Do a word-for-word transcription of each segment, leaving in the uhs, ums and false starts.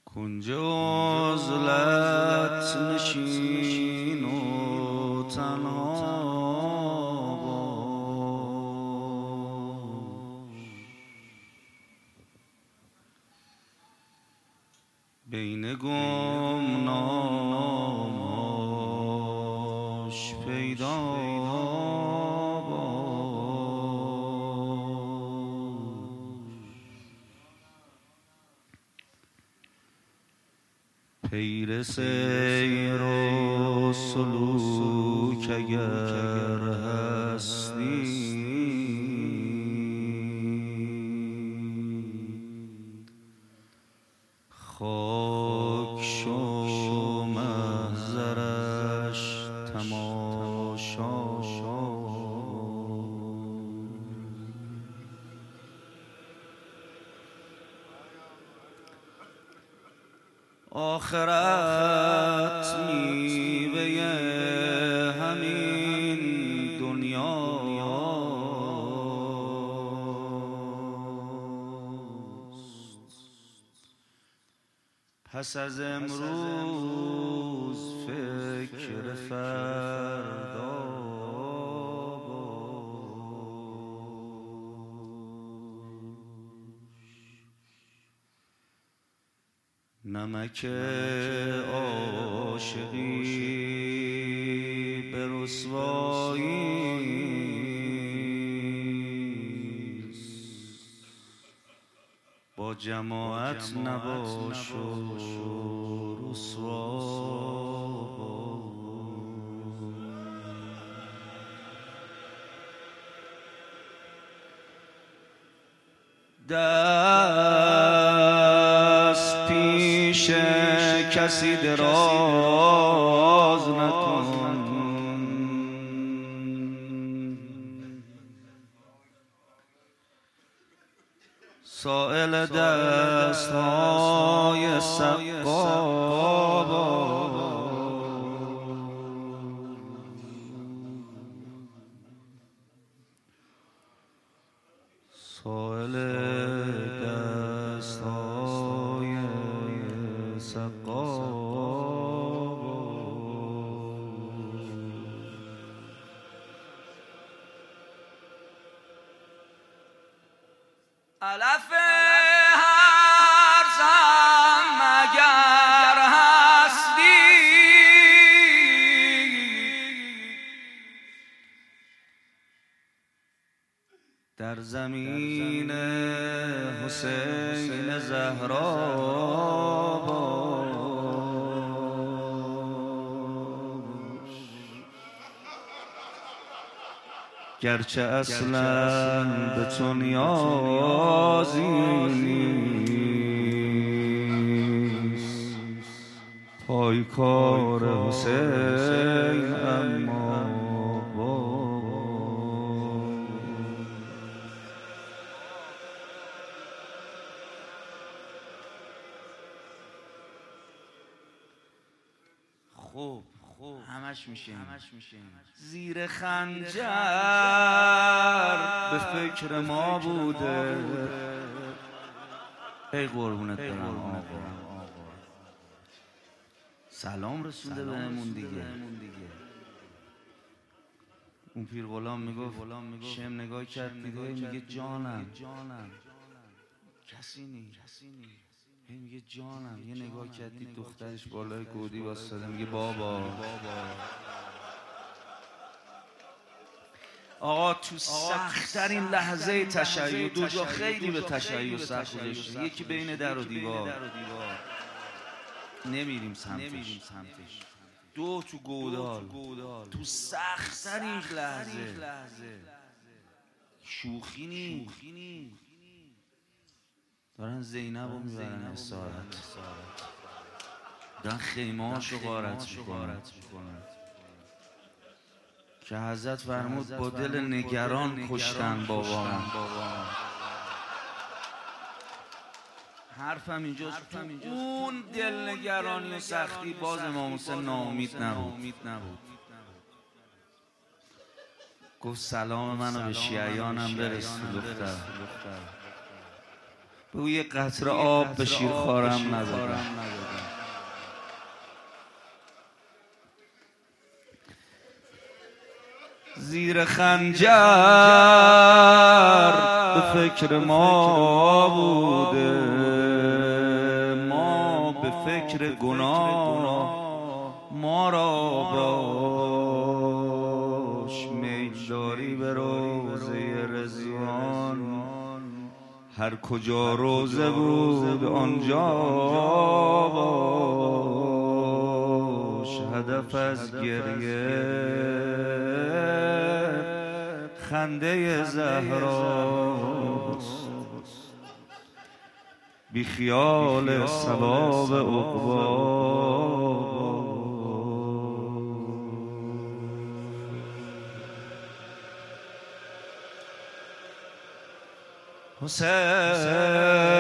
کنج عزلت نشین و تنها باش، بین گمناماش پیدا باش. پیر سیر و سلوک اگر هستی، خاک شو محضرش تماشا. آخرت میوه همین دنیاست، پس از امروز فکر فردا نمک عاشقی به رسواییست، با جماعت نباش و رسوا دست پیش کسی دراز نکن، سائل دست های سقا باش. سائل دست های سقا علف هر زن مگر هستی، در زمین حسین زهرا باش، گرچه اصلا به تو نیازی نیست، پایکار حسین اما خوب خوب همش میشه زیر خنجر به فکر ما بوده. ای قربونت برم آقا، سلام رسونده بهمون دیگه. اون پیر غلام میگفت شم نگاه کرد دیگه میگه جانم کسی نی، هی میگه جانم. یه نگاه کردی دخترش بالای گودی واسطه میگه بابا. آقا تو سخت‌ترین لحظه تشیع، دو جا خیلی به تشیع سخت گذاشته، یکی بین در و دیوار نمیریم سمتش، دو تو گودال، تو سخت‌ترین لحظه شوخی نی، دارن زینب رو میبرن اسارت، دارن خیمه هاشو غارت میکنن که حضرت فرمود با دل نگران کشتن بابا. حرفم اینجاست، تو اون دل نگرانی و سختی باز امام حسین ناامید نبود. گفت سلام منو به شیعیانم برس دختر. به یه قطره آب به شیرخوارم ندادم. زیر خنجر به فکر ما بوده، ما به فکر گناه، ما را باش میل داری به روضه رضوان. هر کجا روضه بود آنجا باش، هدف از گریه خنده زهراست، بی خیال ثواب عقبا. حسین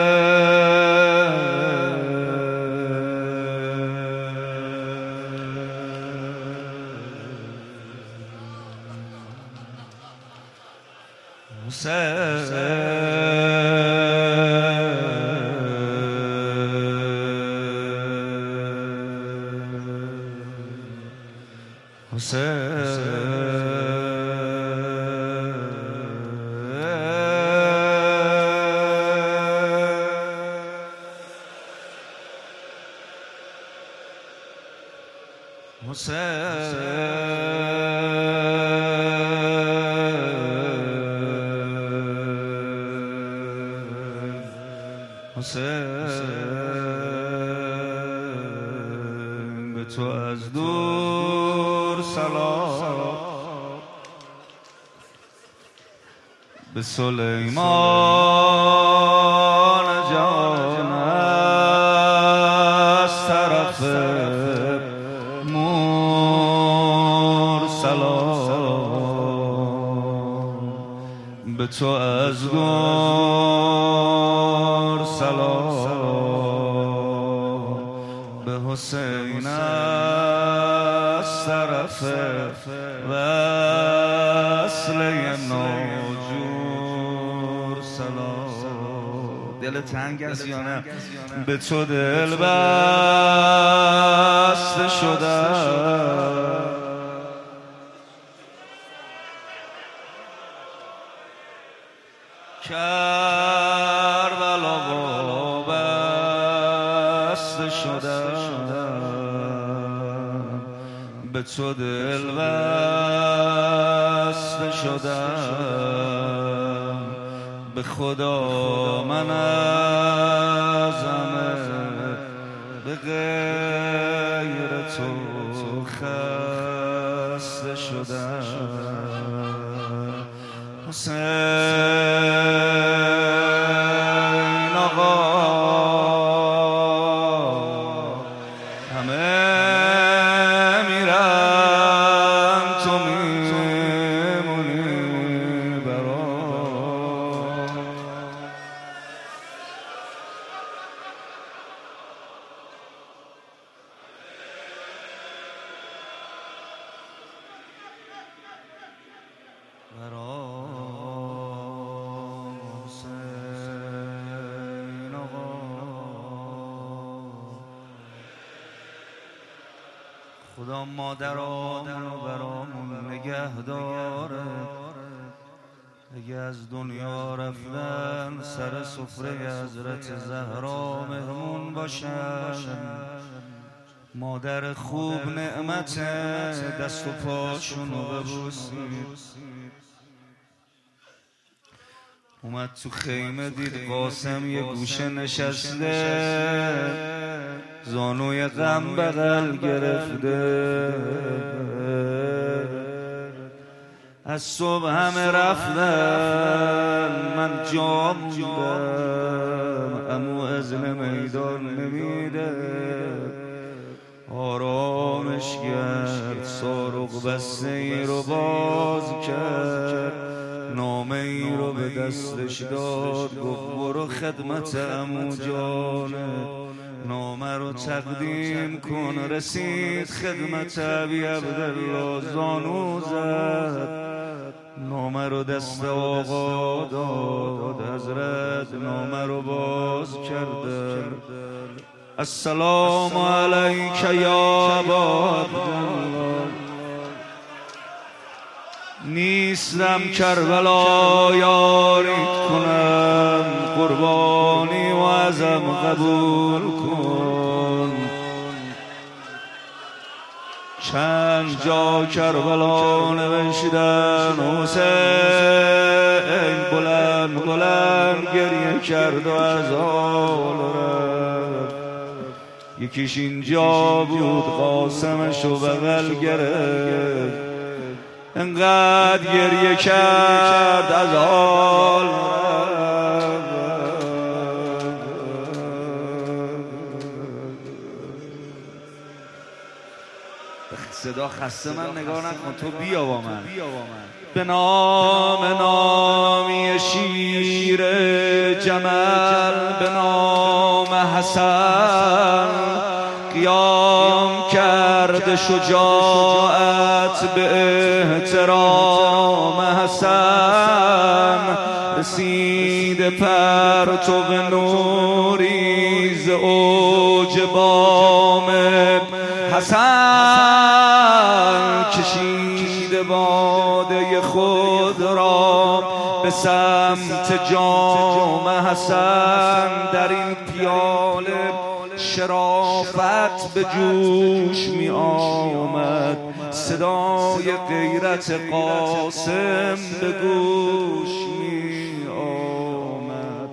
حسین به تو از دور سلام، به سلیمان جان از طرف مور سلام، به تو از دور سلام، به حسین از طرف وصل ناجور سلام. دل تنگ است یا نه؟ به تو دل بسته شدم، کربلا وابسته شدم، به تو دل بسته شدم. به خدا من از همه به غیر تو خسته شدم. حسین آقا همه میرن تو میمونی برام. برام حسین آقا خدا مادرامونو برامون نگه داره. اگه از دنیا رفتن سر سفره حضرت زهرا مهمون باشن. مادر خوب نعمت دست و پاشونو ببوسید. اومد تو خیمه دید قاسم یه گوشه نشسته، زانوی غم بغل گرفته. از صبح همه رفتن من جا موندم، عمو ازل میدان نمیده. آرامش کرد سارق بسته ای رو باز کرد، نامه ای رو به دستش داد، گفت برو خدمت عمو جانه نامه رو تقدیم کن. رسید خدمت ابی عبدالله، زانو زد نامه رو دست آقا داد، حضرت نامه رو باز کردن. السلام علیک یا ابا عبدالله، نیستم کربلا یاریت کنم، قربانی و ازم قبول کن. چند جا کربلا نوشتن، حسین بلند بلند گریه کرد و از حال رفت. یکیش اینجا بود قاسمش و بغل گرفت، انقدر گریه کرد از حال صدا خسته من نگاه نکن، تو بیا با من. به نام نامی شیر جمل، به نام حسن قیام کرد شجاعت، به احترام حسن رسید پرتو نوری ز اوج بام حسن. کشید باده خود را به سمت جام حسن، در این پیاله شرافت به جوش می آمد، صدای غیرت قاسم به گوش می آمد.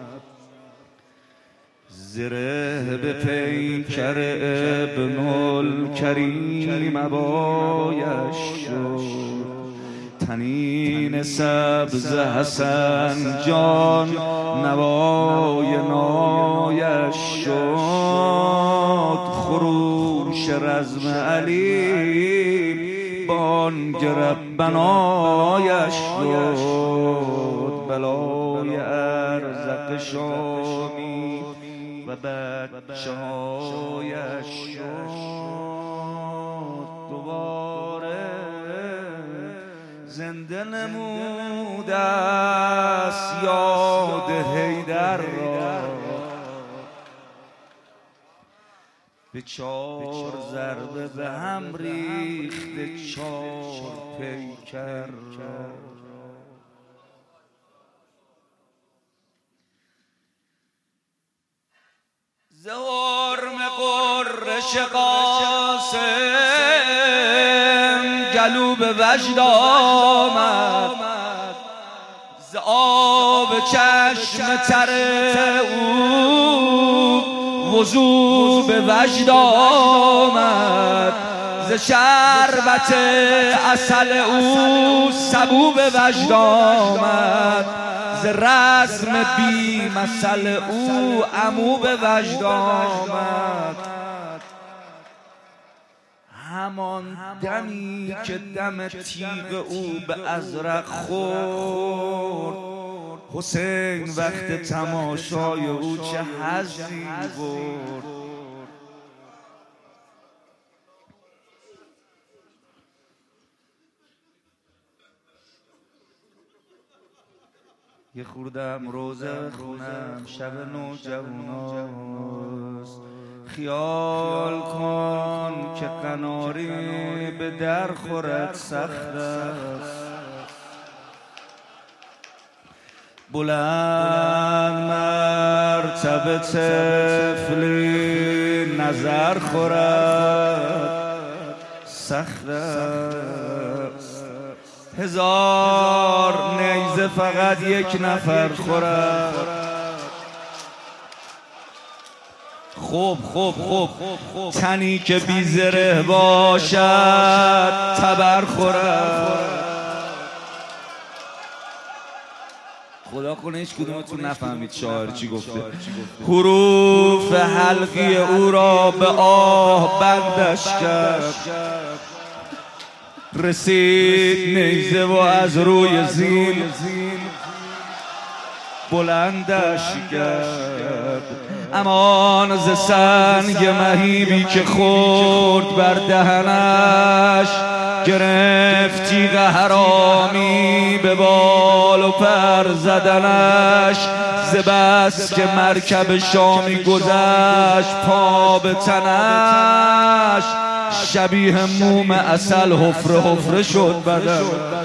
زره به پیکر ابن الکریم عبایش شد، تنین سبز حسن جان نوای نایش شد. خروش رزم علی بانگ ربنایش شد، بلای ارزق شامی و بچه هایش شد. دوباره زنده نموده است یاد حیدر را، به چار ضربه به هم ریخته چار پیکر را. ز حرم قرش قاسم گلو به وجد آمد، ز آب چشم تر او وضو به وجد آمد، ز شربت عسل او سبو به وجد آمد، ز رسم بی مثل او عمو به وجد آمد. همان دمی که دم تیغ او به ازرق خورد، حسین وقت تماشای او چه حظی برد. یه خوردم روزه خونم شب نوجواناست، خیال کن که قناری به در خورد سخت است. بلند مرتبه طفلی نظر خورد سخت است. هزار نیزه فقط یک نفر خورد. خوب خوب خوب تنی که بی زره باشد تبر خورد. خدا کنه هیچ کدومتون نفهمید شاعر چی گفته. حروف حلقی او را به آه بندش کرد، رسید نیزه و از روی زین بلندش کرد. امان ز سنگ مهیبی که خورد بر دهنش، گرفتی حرامی به بال و پر زدنش، ز بس که مرکب شامی گذشت پا به تنش، شبیه موم عسل حفره حفره شد بدن.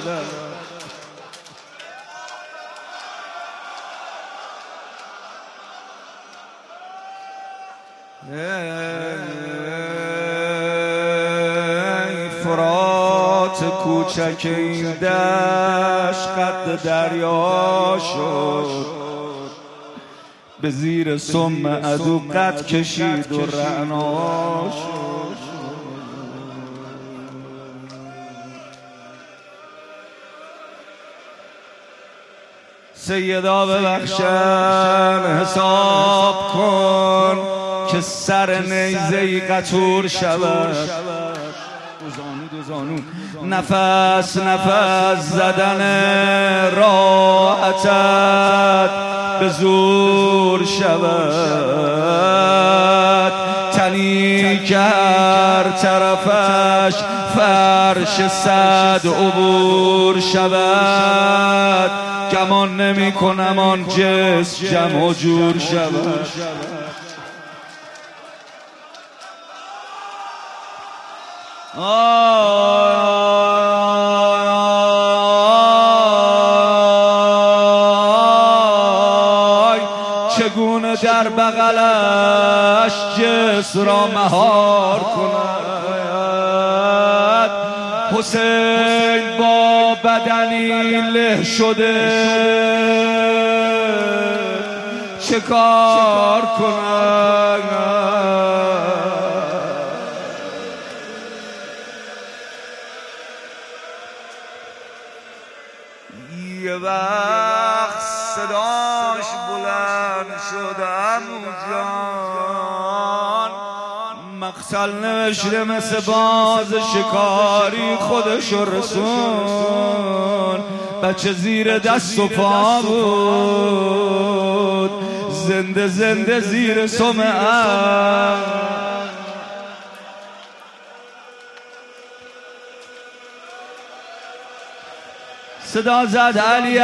ای فرات کوچک این دشت قد دریا شد، به زیر سم عدو قد کشید و رعنا شد. سیدا ببخشن حساب کن که سر نیزه‌ای قطور شود، نفس نفس زدن راحتت به زور شود، تنی که هر طرفش فرش صد عبور شود، گمان نمی کنم آن جسم جمع و جور شود. آی چگونه در بغلش جسم را مهار کند، حسین با بدنی له شده چه کار کند. یه وقت صداش بلند شد عمو جان، مقتل نوشته مثل باز شکاری خودشو رسون، بچه زیر دست و پا بود زنده زنده زیر سمعه. صدا زد علی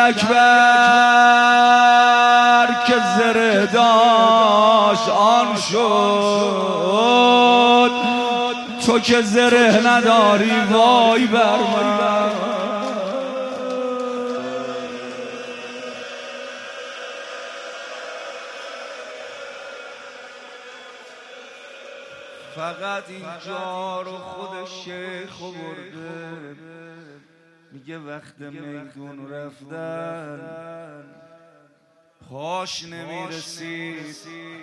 اکبر که زره داشت آن شد، تو که زره نداری وای بر من. فقط اینجا رو خود شیخ برده، میگه وقت میدون رفتن پاش نمیرسید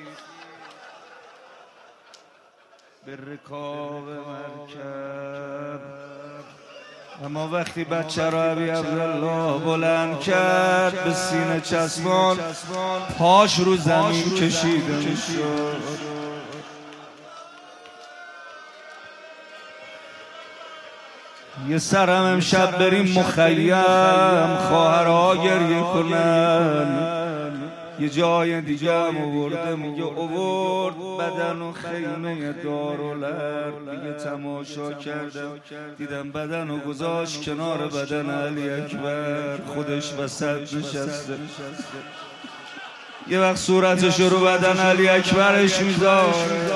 به رکاب مرکب، اما وقتی بچه را ابی عبدالله بلند کرد به سینه چسبان، پاش رو زمین کشیده میشد. یه سرم امشب بریم مخیم خواهرها گریه کنن، یه جای دیگه هم آورده میگه آورد بدن و خیمه دارالعرب، میگه تماشا کردم دیدم بدن و گذاشت کنار بدن علی اکبر، خودش وسط نشسته. یه وقت صورتش رو بدن علی اکبرش میذاره.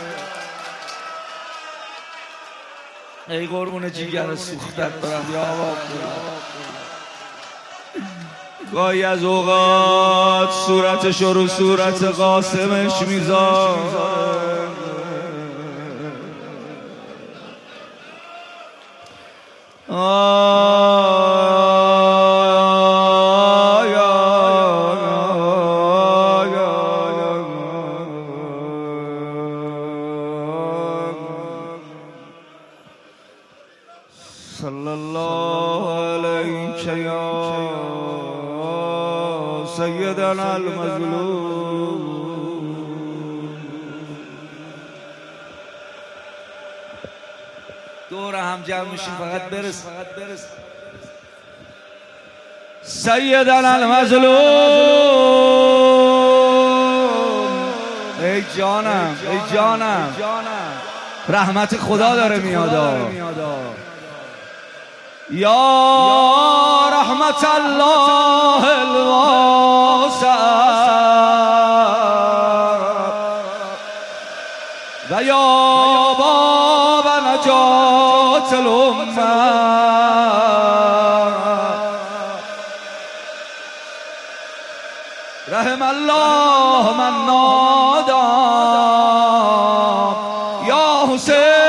ای قربون جیگر سوختت برم یا آبا، گاهی از اوقات صورتش رو صورت قاسمش میذار. صلی الله علیک یا سیدنا المظلوم. دور هم جمع میشیم فقط برس فقط برس. سیدنا المظلوم. ای جانم ای جانم رحمت خدا داره میاد. یا رحمت الله الواسع و یا باب نجات الامه رحم الله من نادى یا حسین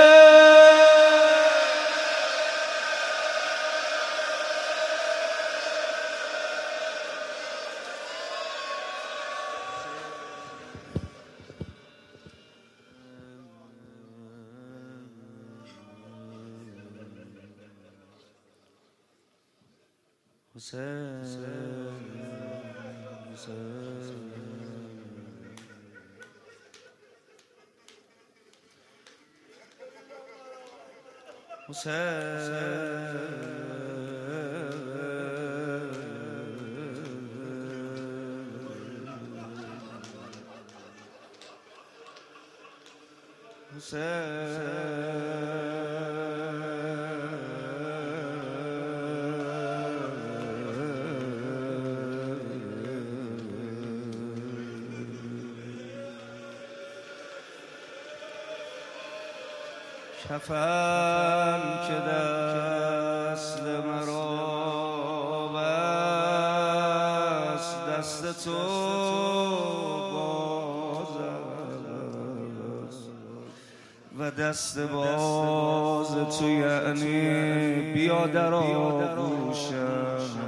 حسین کفن که دست مرا بست دست تو باز است و دست باز تو یعنی بیا در آغوشم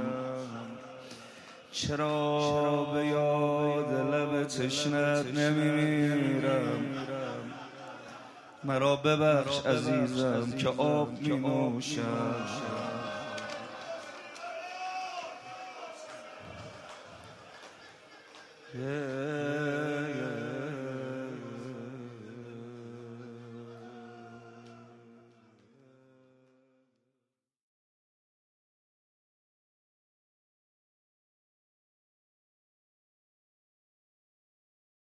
چرا به یاد لب تشنت نمیمیرم مرا ببخش عزیزم که آب می نوشم